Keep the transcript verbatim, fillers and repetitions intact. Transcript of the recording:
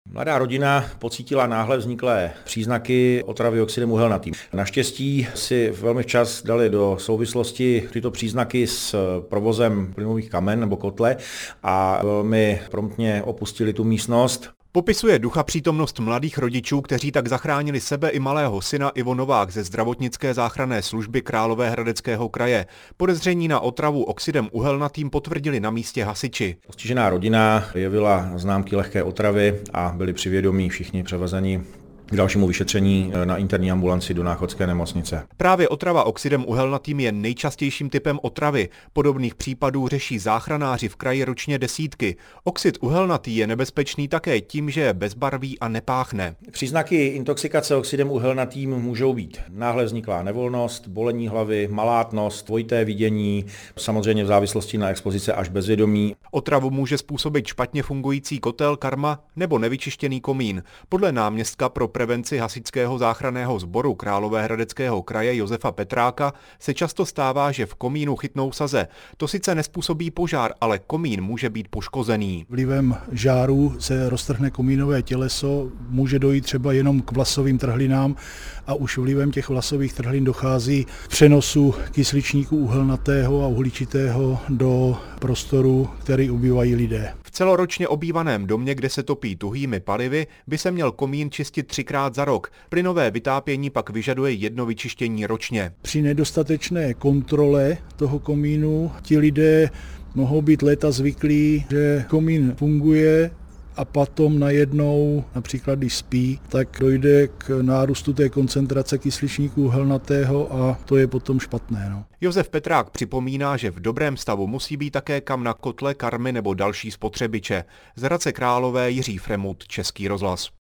Mladá rodina pocítila náhle vzniklé příznaky otravy oxidem uhelnatým. Naštěstí si velmi včas dali do souvislosti tyto příznaky s provozem plynových kamen nebo kotle a velmi promptně opustili tu místnost. Popisuje ducha přítomnost mladých rodičů, kteří tak zachránili sebe i malého syna Ivo Novák ze zdravotnické záchranné služby Královéhradeckého kraje. Podezření na otravu oxidem uhelnatým potvrdili na místě hasiči. Postižená rodina jevila známky lehké otravy a byli při vědomí všichni převezeni k dalšímu vyšetření na interní ambulanci do Náchodské nemocnice. Právě otrava oxidem uhelnatým je nejčastějším typem otravy. Podobných případů řeší záchranáři v kraji ročně desítky. Oxid uhelnatý je nebezpečný také tím, že je bezbarvý a nepáchne. Příznaky intoxikace oxidem uhelnatým můžou být náhle vzniklá nevolnost, bolení hlavy, malátnost, dvojité vidění, samozřejmě v závislosti na expozice až bezvědomí. Otravu může způsobit špatně fungující kotel, karma nebo nevyčištěný komín. Podle náměstka pro prevenci hasičského záchranného sboru Královéhradeckého kraje Josefa Petráka se často stává, že v komínu chytnou saze. To sice nespůsobí požár, ale komín může být poškozený. Vlivem žáru se roztrhne komínové těleso, může dojít třeba jenom k vlasovým trhlinám a už vlivem těch vlasových trhlin dochází k přenosu kysličníku uhelnatého a uhličitého do prostoru, který obývají lidé. V celoročně obývaném domě, kde se topí tuhými palivy, by se měl komín čistit třikrát za rok. Plynové vytápění pak vyžaduje jedno vyčištění ročně. Při nedostatečné kontrole toho komínu ti lidé mohou být léta zvyklí, že komín funguje, a potom najednou, například když spí, tak dojde k nárůstu té koncentrace kysličníku uhelnatého a to je potom špatné. No. Josef Petrák připomíná, že v dobrém stavu musí být také kam na kotle, karmy nebo další spotřebiče. Z Hradce Králové Jiří Fremut, Český rozhlas.